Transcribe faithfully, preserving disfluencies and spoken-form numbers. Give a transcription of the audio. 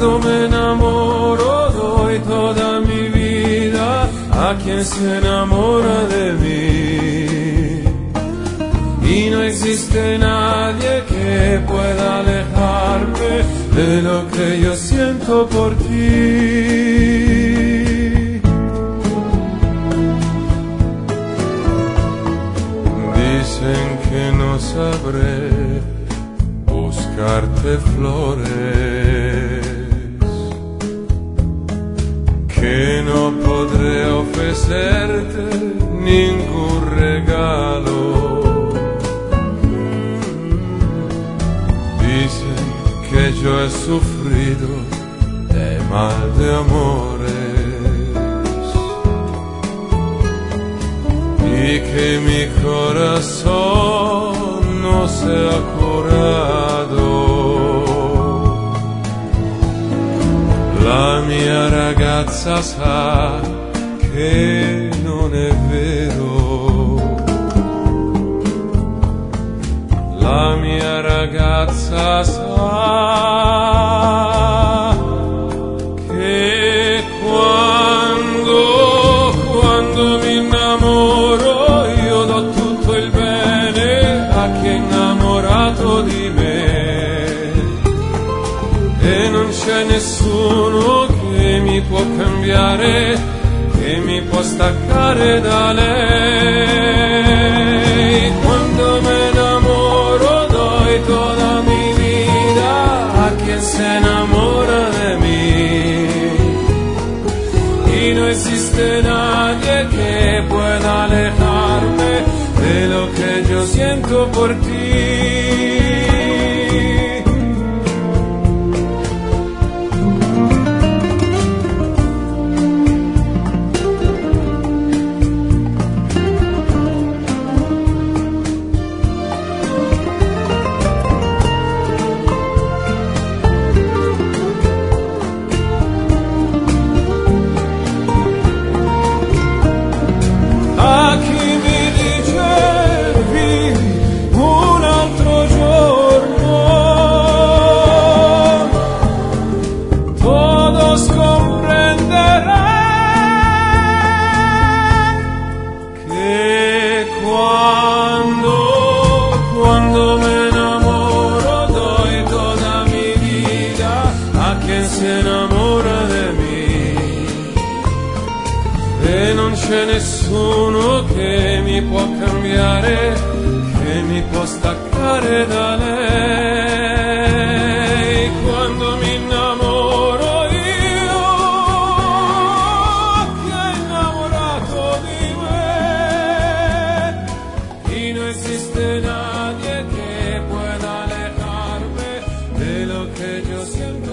Cuando me enamoro doy toda mi vida a quien se enamora de mí. Y no existe nadie que pueda alejarme de lo que yo siento por ti. Dicen que no sabré buscarte flores, que no podré ofrecerte ningún regalo. Dicen que yo he sufrido de mal de amores y que mi corazón no se ha curado. La mia ragazza sa che non è vero. La mia ragazza sa che quando, quando mi innamoro io do tutto il bene a chi è innamorato di me. E non c'è nessuno che mi può cambiare, che mi può staccare da lei. Quando me enamoro doy toda mi vida a quien se enamora de mí. Y no existe nadie que pueda alejarme de lo que yo siento por ti. C'è nessuno che mi può cambiare, che mi può staccare da lei. Quando mi innamoro io, chi è innamorato di me? Y no existe nadie que pueda alejarme de lo que yo siento.